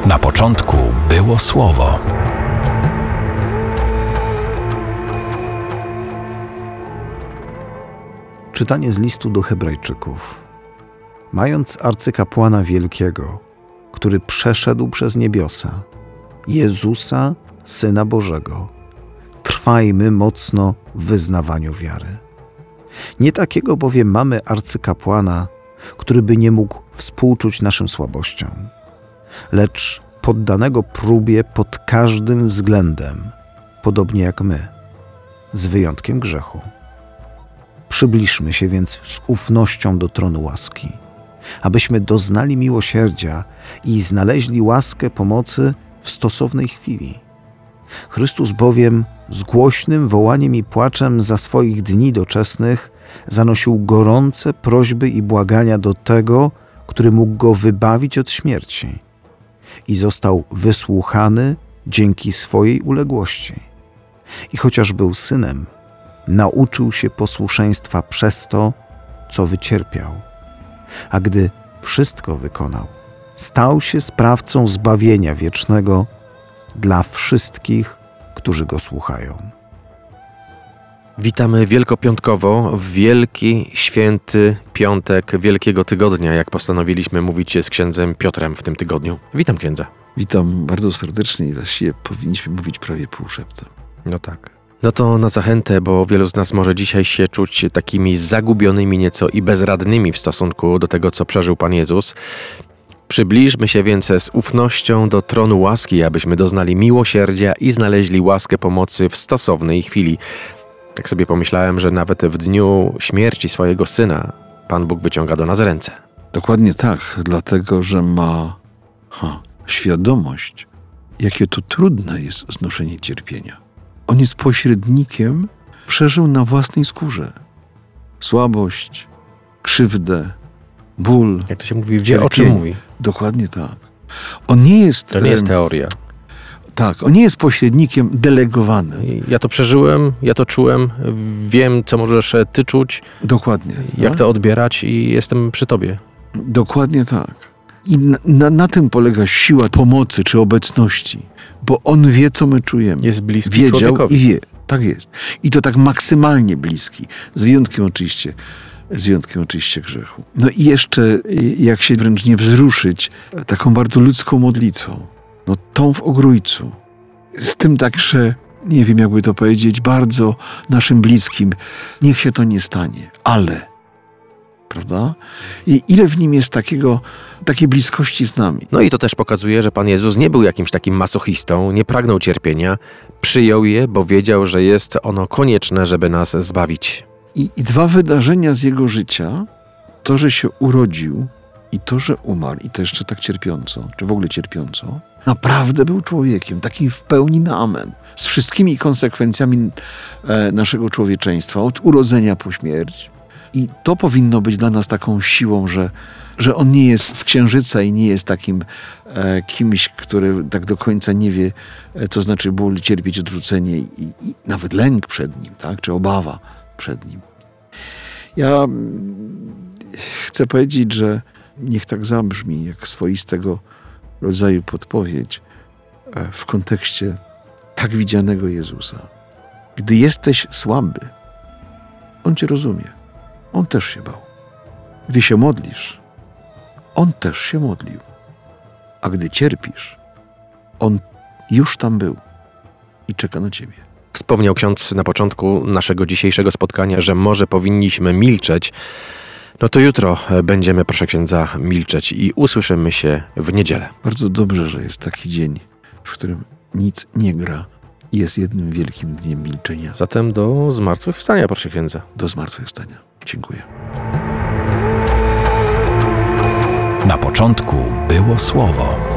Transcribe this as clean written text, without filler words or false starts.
Na początku było Słowo. Czytanie z listu do Hebrajczyków. Mając arcykapłana wielkiego, który przeszedł przez niebiosa, Jezusa, Syna Bożego, trwajmy mocno w wyznawaniu wiary. Nie takiego bowiem mamy arcykapłana, który by nie mógł współczuć naszym słabościom, lecz poddanego próbie pod każdym względem, podobnie jak my, z wyjątkiem grzechu. Przybliżmy się więc z ufnością do tronu łaski, abyśmy doznali miłosierdzia i znaleźli łaskę pomocy w stosownej chwili. Chrystus bowiem z głośnym wołaniem i płaczem za swoich dni doczesnych zanosił gorące prośby i błagania do tego, który mógł go wybawić od śmierci, i został wysłuchany dzięki swojej uległości. I chociaż był synem, nauczył się posłuszeństwa przez to, co wycierpiał. A gdy wszystko wykonał, stał się sprawcą zbawienia wiecznego dla wszystkich, którzy go słuchają. Witamy wielkopiątkowo w wielki, święty piątek Wielkiego Tygodnia, jak postanowiliśmy mówić z księdzem Piotrem w tym tygodniu. Witam księdza. Witam bardzo serdecznie i właściwie powinniśmy mówić prawie półszeptem. No tak. No to na zachętę, bo wielu z nas może dzisiaj się czuć takimi zagubionymi nieco i bezradnymi w stosunku do tego, co przeżył Pan Jezus. Przybliżmy się więc z ufnością do tronu łaski, abyśmy doznali miłosierdzia i znaleźli łaskę pomocy w stosownej chwili. Tak sobie pomyślałem, że nawet w dniu śmierci swojego Syna Pan Bóg wyciąga do nas ręce. Dokładnie tak, dlatego że ma świadomość, jakie to trudne jest znoszenie cierpienia. On jest pośrednikiem, przeżył na własnej skórze słabość, krzywdę, ból. Jak to się mówi, wie o czym mówi. Dokładnie tak. On nie jest... To nie jest teoria. Tak, on nie jest pośrednikiem delegowanym. Ja to przeżyłem, ja to czułem, wiem, co możesz ty czuć. Dokładnie. Jak to odbierać i jestem przy tobie. Dokładnie tak. I na tym polega siła pomocy czy obecności, bo on wie, co my czujemy. Jest bliski Wiedział człowiekowi. i wie. Tak jest. I to tak maksymalnie bliski. Z wyjątkiem oczywiście grzechu. No i jeszcze, jak się wręcz nie wzruszyć, taką bardzo ludzką modlitwą. No tą w Ogrójcu. Z tym także, nie wiem jakby to powiedzieć, bardzo naszym bliskim. Niech się to nie stanie, ale... Prawda? I ile w nim jest takiej bliskości z nami. No i to też pokazuje, że Pan Jezus nie był jakimś takim masochistą, nie pragnął cierpienia, przyjął je, bo wiedział, że jest ono konieczne, żeby nas zbawić. I dwa wydarzenia z jego życia, to, że się urodził i to, że umarł, i to jeszcze tak cierpiąco, czy w ogóle cierpiąco, naprawdę był człowiekiem, takim w pełni na amen, z wszystkimi konsekwencjami naszego człowieczeństwa, od urodzenia po śmierć. I to powinno być dla nas taką siłą, że on nie jest z księżyca i nie jest takim kimś, który tak do końca nie wie, co znaczy ból, cierpieć, odrzucenie i nawet lęk przed nim, tak? Czy obawa przed nim. Ja chcę powiedzieć, że niech tak zabrzmi, jak swoistego rodzaju podpowiedź w kontekście tak widzianego Jezusa. Gdy jesteś słaby, On cię rozumie. On też się bał. Gdy się modlisz, On też się modlił. A gdy cierpisz, On już tam był i czeka na ciebie. Wspomniał ksiądz na początku naszego dzisiejszego spotkania, że może powinniśmy milczeć. No to jutro będziemy, proszę księdza, milczeć i usłyszymy się w niedzielę. Bardzo dobrze, że jest taki dzień, w którym nic nie gra i jest jednym wielkim dniem milczenia. Zatem do zmartwychwstania, proszę księdza. Do zmartwychwstania. Dziękuję. Na początku było Słowo.